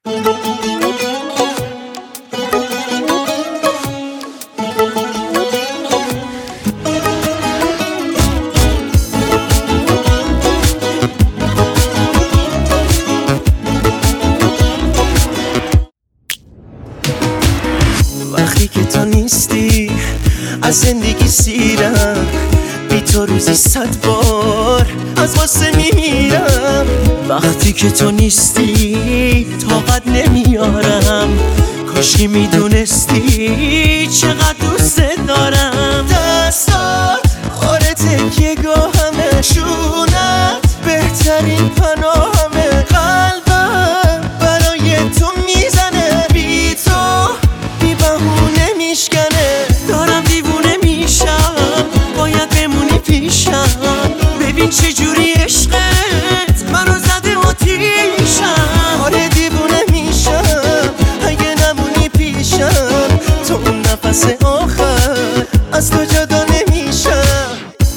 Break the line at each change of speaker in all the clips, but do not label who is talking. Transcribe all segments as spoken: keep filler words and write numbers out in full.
وقتی که تو نیستی از زندگی سیرم، بی تو روزی صد بار از غصه میمیرم. وقتی که تو نیستی طاقت نمیارم، کاشکی میدونستی چقدر دوست دارم. دستات آره تکیه گاهمه، شونت بهترین پناهمه. قلبم برای تو میزنه، بی تو بی بهونه میشکنه. دارم دیوونه میشم، باید بمونی پیشم. ببین چجوری عشقت منو زده آتیشم. آره دیوونه میشم اگه نمونی پیشم. تو اون نفس آخر از تو جدا نمیشم.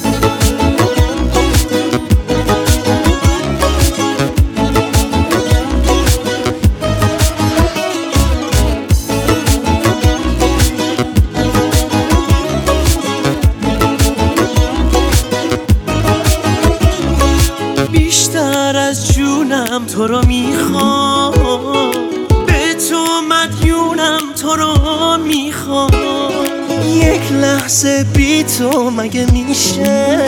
بیشتر از جونم تو رو میخوام، به تو مدیونم تو رو میخوام. یک لحظه بی تو مگه میشه؟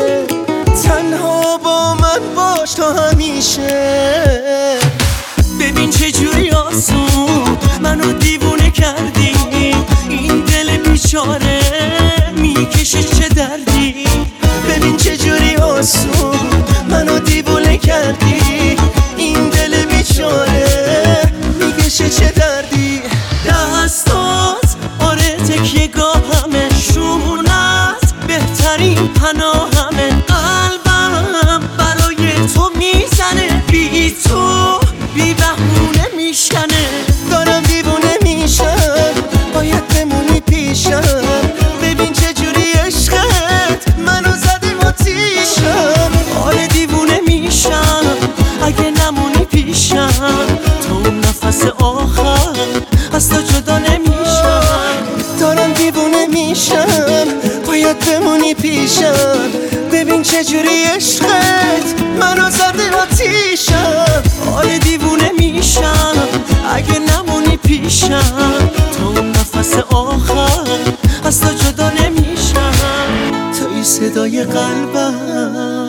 تنها با من باش تا همیشه. ببین چجوری آسون منو دیوونه کردی، این دل بیچاره میکشه چه دردی. ببین چجوری آسون منو دیوونه کردی، این دل بیچاره میکشه چه دردی. دستات آره تکیه گاهمه، شونت بهترین پناهمه. قلبم برای تو میزنه، بی تو بی بهونه میشکنه. دارم دیوونه میشم، باید بمونی پیشم. ببین چجوری عشقت منو زده آتیشم. آره دیوونه میشم اگه نمونی پیشم. تو اون نفس آخر از تو جدا نمیشم. دارم دیوونه میشم، باید بمونی پیشم. ببین چجوری عشقت منو زده آتیشم. آره دیوونه میشم اگه نمونی پیشم. تو اون نفس آخر از تو جدا نمیشم. توی صدای قلبم